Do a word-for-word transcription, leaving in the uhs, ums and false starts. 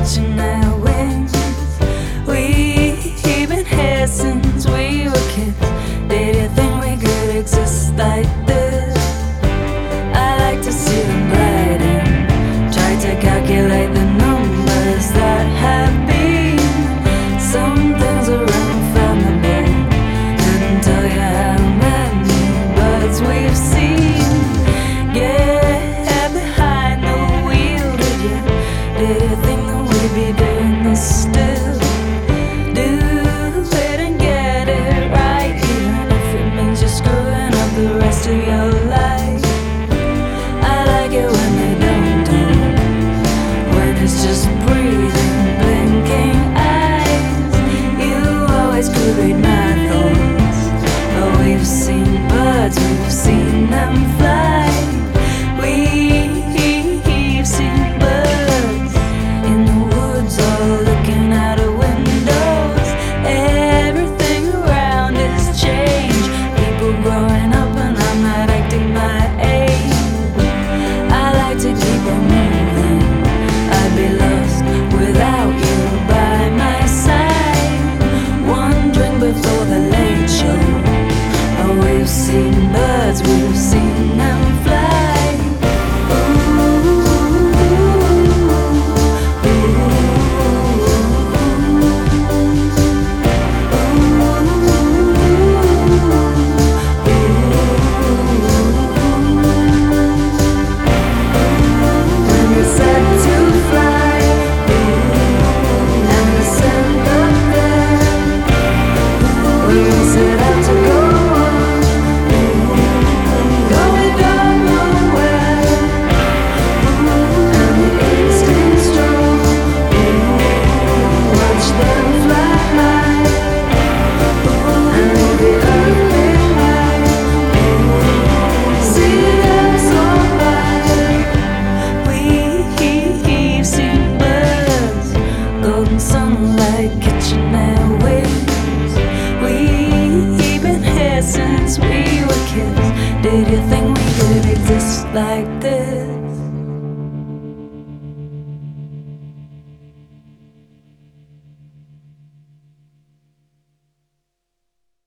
catching our wings. We've been here since we were kids. Did you think we could exist like this? I like to see them gliding, try to calculate the numbers that have been. Some things are unfathomable, couldn't tell you how many birds we've seen. Get behind the wheel, did you? Did you think that we'd be doing this still? Do it and get it right, even if it means you're screwing up the rest of your life. I like it when they don't do, when it's just breathing, blinking eyes. You always could read my thoughts. Oh, we've seen birds, we've seen them fly. We've seen birds in the woods, all looking out of windows. Everything around is changed. People growing up and I'm not acting my age. I like to keep on moving. I'd be lost without you by my side. One drink before the late show. Oh, we've seen birds, we've seen them fly. Sunlight catching our wings. We've been here since we were kids. Did you think we could exist like this?